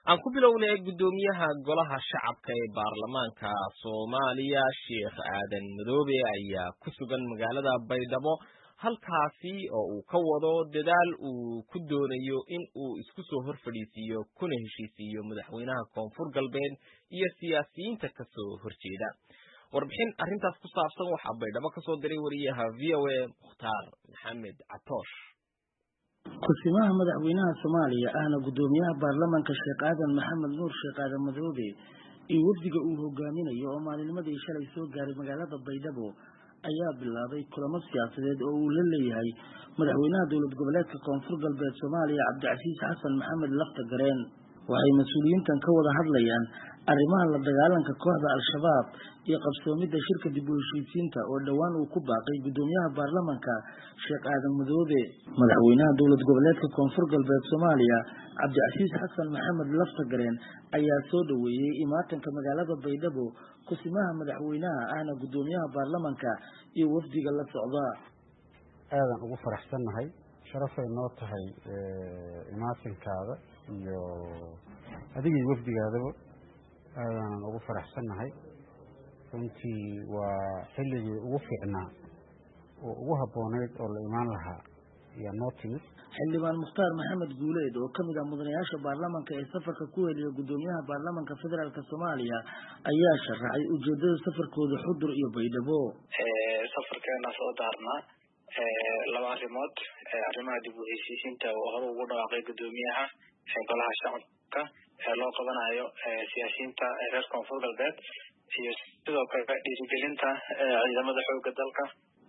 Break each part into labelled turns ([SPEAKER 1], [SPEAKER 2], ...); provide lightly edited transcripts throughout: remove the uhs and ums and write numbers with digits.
[SPEAKER 1] aan ku bilownay gudoomiyaha golaha shacabka ee baarlamaanka Soomaaliya Sheekh Aadan Madoobe ayaa ku sugan magaalada Baydhabo halkaasi oo uu ka wado dadaal uu ku doonayo in uu isku soo horfadhiisiyo kuna heshiisiyo madaxweynaha Koonfur Galbeed iyo siyaasiyiinta ka soo horjeeda warbixin arrintaas ku saabsan waxa Baydhabo ka soo diray wariyaha VOA Mukhtaar Maxamed Catoosh
[SPEAKER 2] kusimaha madaxweynaha Soomaaliya ahna gudoomiyaha baarlamaanka Sheekh Aadan Maxamed Nuur Sheekh Aadan Madoobe iyo wafdiga uu hogaaminayo oo maalinnimadii shalay soo gaaray magaalada Baydhabo ayaa bilaabay kulamo siyaasadeed oo uu la leeyahay madaxweynaha dowlad goboleedka Koonfur Galbeed Soomaaliya Cabdicasiis Xasan Maxamed Laftagareen waxay mas'uuliyiintan ka wada hadlayaan arrimaha la dagaalanka kooxda Al-Shabaab iyo qabsoomida shirka dib u heshiisiinta oo dhawaan uu ku baaqay gudoomiyaha baarlamaanka Sheekh Aadan Madoobe madaxweynaha dowlad goboleedka Koonfur Galbeed Soomaaliya Cabdicasiis Xasan Maxamed Laftagareen ayaa soo dhaweeyay imaatanka magaalada Baydhabo kusimaha madaxweynaha ahna gudoomiyaha baarlamaanka iyo wafdiga la socda
[SPEAKER 3] aadan ugu faraxsanahay sharafay noo tahay imaatinkaada iyo adigii wafdigaadaba aadan ugu faraxsanahay runtii waa xilligii ugu fiicnaa oo ugu habbooneyd oo la imaan lahaa ayaa noo timid
[SPEAKER 2] xildhibaan Mukhtaar Maxamed Guuleed oo kamid ah mudanayaasha baarlamaanka ee safarka ku heliya gudoomiyaha baarlamaanka federaalka Soomaaliya ayaa sharaxay ujeedada safarkooda Xudur iyo Baydhabo
[SPEAKER 4] safarkeena soo daarnaa laba arrimood arrimaha dib u heshiisiinta oo hore ugu dhawaaqay gudoomiyaha golaha shacabka loo qabanayo siyaasiyiinta reer Koonfur Galbeed iyo sidoo kale dhiirigelinta ciidamada xoogga dalka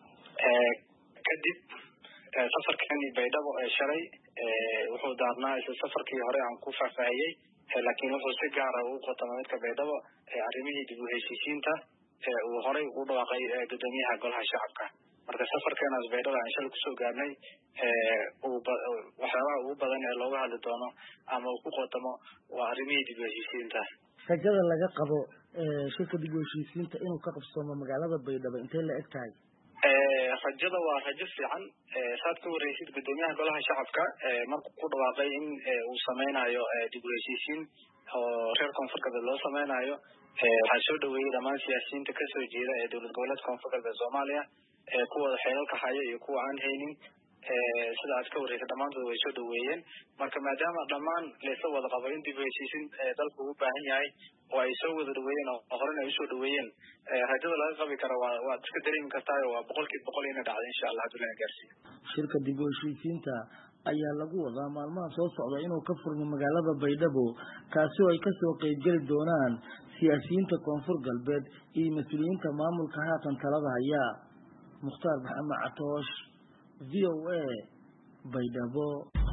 [SPEAKER 4] kadib safarkani Baydhabo shalay wuxuu daarnaa isla safarkii hore aan ku faahfaahiyay laakiin wuxuu si gaar ah ugu qotamay midka Baydhabo arrimihii dib u heshiisiinta uu hore ugu dhawaaqay gudoomiyaha golaha shacabka marka safarkeenaas Baydhabo aan shalay kusoo gaarnay waxyaabaha ugu badan ee looga hadli doono ama uu ku qotamo waa arrimihii dib u heshiisiinta
[SPEAKER 2] rajada laga qabo shirka dib u heshiisiinta inuu ka qabsoomo magaalada Baydhabo intee la eg tahay
[SPEAKER 4] rajada waa rajo fiican saad ka wareysid gudoomiyaha golaha shacabka markuu ku dhawaaqay in uu sameynayo dib u heshiisiin oo reer Koonfur Galbeed loo sameynayo waxaa soo dhaweeyay dhammaan siyaasiyiinta ka soo jeeda ee dowlad goboleedka Koonfur Galbeed Soomaaliya kuwa xeelalka haya iyo kuwa aan haynin sida aad ka wareysay dhamaantood way soo dhaweeyeen marka maadaama dhammaan leesa wada qabo in dib u heshiisiin dalku u baahan yahay oo ay soo wada dhaweeyeen oo horena ay soo dhaweeyeen rajada laga qabi karo waa iska dareemi kartaa waa 100% inay dhacdo insha Allah hadii la gaarsiiyo
[SPEAKER 2] shirka dib u heshiisiinta ayaa lagu wadaa maalmaha soo socda inuu ka furmo magaalada Baydhabo kaasi oo ay ka soo qayb gali doonaan siyaasiyiinta Koonfur Galbeed iyo mas'uuliyiinta maamulka haatan talada haya Mukhtaar Maxamed Catoosh VOA Baydhabo